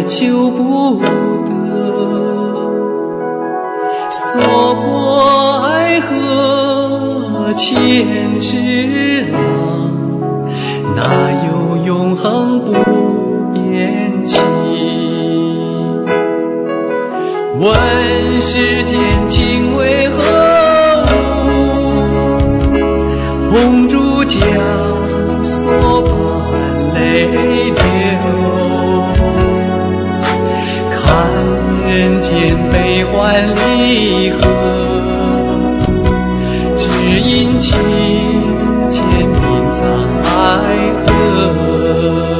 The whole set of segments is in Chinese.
求不得。娑婆爱河千尺浪，哪有永恒不变情？问世间情为何物？红烛枷锁般泪流，看人间悲欢离合，只因情牵命藏爱河。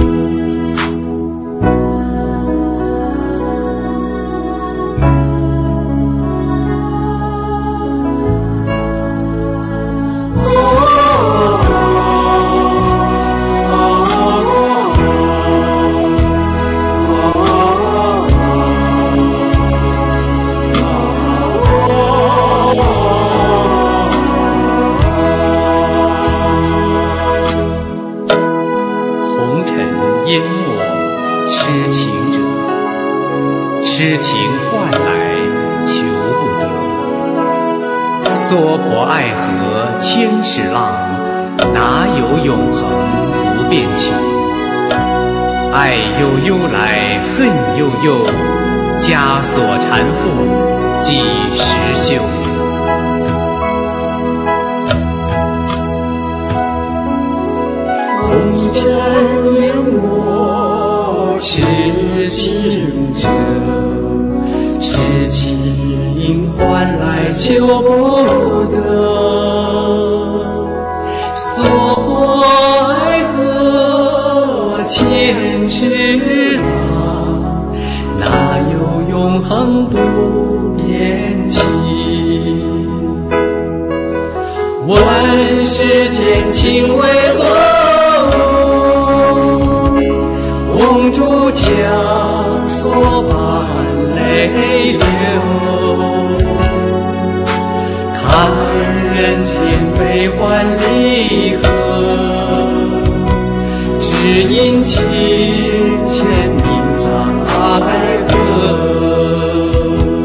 淹没痴情者，痴情换来求不得。娑婆爱河千尺浪，哪有永恒不变情？爱悠悠来恨悠悠，枷锁缠缚几时休？ 红尘淹没痴情者，痴情换来求不得。娑婆爱河千尺浪，哪有永恒不变情？问世间情为何？红烛枷锁般泪流，看人间悲欢离合，只因情牵命藏爱河。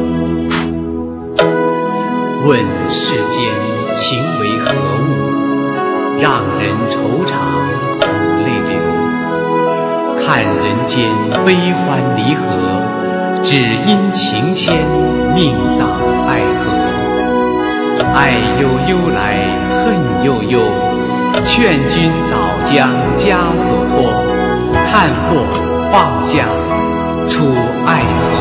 问世间情为何物，让人惆怅苦泪流。看人间悲欢离合，只因情牵命丧爱河。爱悠悠来恨悠悠，劝君早将枷锁脱，看破放下出爱河。